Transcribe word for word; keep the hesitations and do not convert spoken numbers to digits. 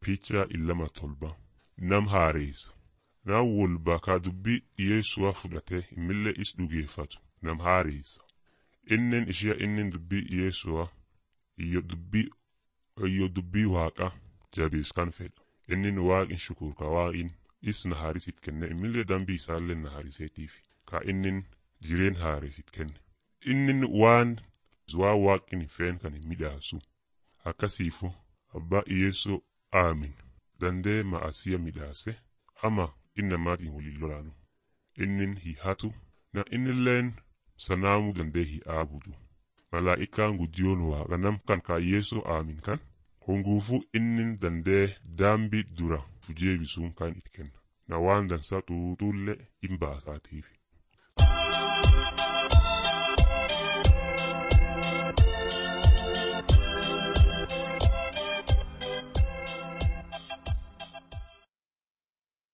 Picha illama tolba nam haareessa nam walba ka dubbii Yesu'a fudhate immillee is dhugeeffatu nam haareessa innen ishia innen dubbii Yesu'a iyyo dubbii iyyo dubbii waaqa jabees kan fedha innin waaqin shukur ka waaqin is na haarisit kenne immillee dambii isaallee na haariseetiif ka innin jireen haaresit kenne innin waan waa waaqin feen kan midhaasu akkasiifu abbaa Yesu aamin dandee ma'asiya midhaase ama innamaatiin waliin lolaanu innin hi hatu na innilleen sanaamu dandee hi aabudu malaa'ikaan guddiyoon waaqa nam kan ka Yesu aamin kan honguufu innin dandee daambii dura fujeebisuun kan it kenna na waan dansaa xuuxuullee hin baasaatiif.